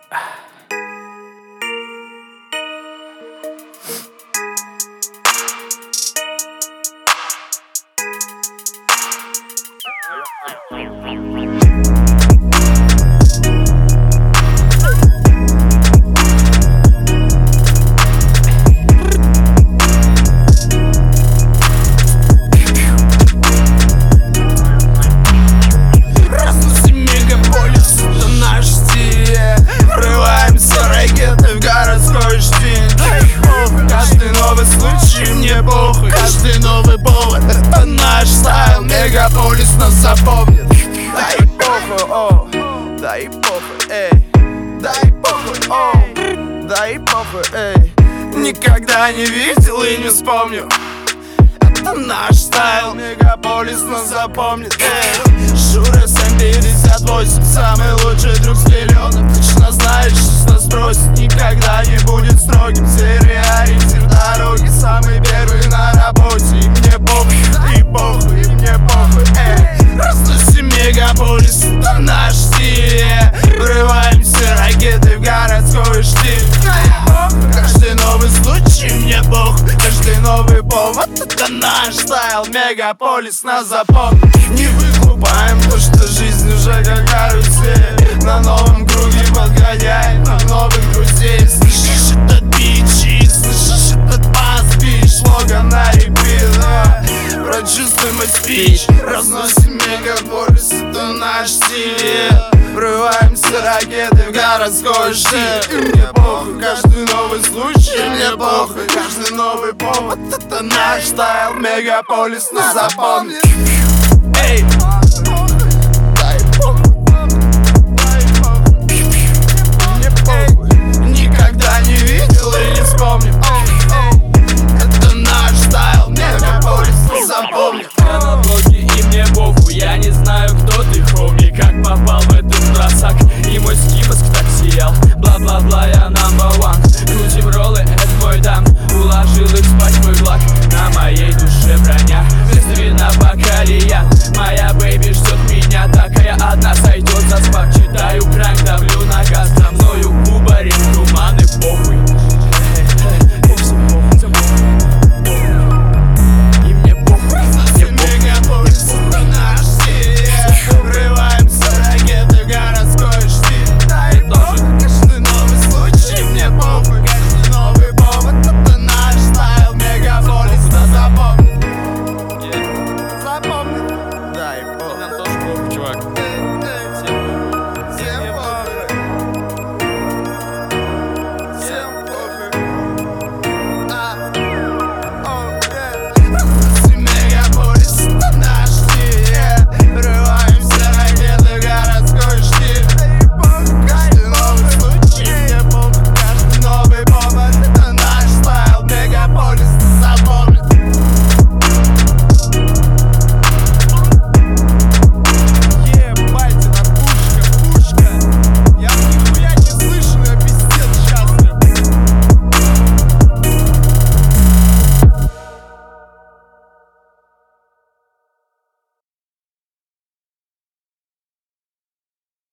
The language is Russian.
Каждый новый повод, это наш стайл. Мегаполис нас запомнит. Да и похуй, о, да и похуй, эй. Да и похуй, о, да и похуй, эй. Никогда не видел и не вспомню. Это наш стайл, мегаполис нас запомнит, эй. Шура 758, самый лучший друг с миллионом. Точно знаешь, что с нас просит, никогда не будет строгим. Серый ориентир дороги, самый первый на работе. И мне похуй, и похуй, и мне похуй, эй. Разносим мегаполис, это наш стиль, врываемся ракетой в городской штиль. Каждый новый случай мне похуй, каждый новый повод, это наш стайл. Мегаполис нас запомнит. Не выкупаем то, что жизнь уже как карусель. На новом круге подгоняем на новых друзей. Слышишь этот бич, слышишь этот бас-бич. Слоган на репит, прочувствуй мой спич. Разносим мегаполис, это наш стиль. Врываемся ракетой в городской штиль. И мне похуй, каждый новый случай. Мне похуй, каждый новый повод, это наш стайл. Мегаполис нас запомнит. Эй!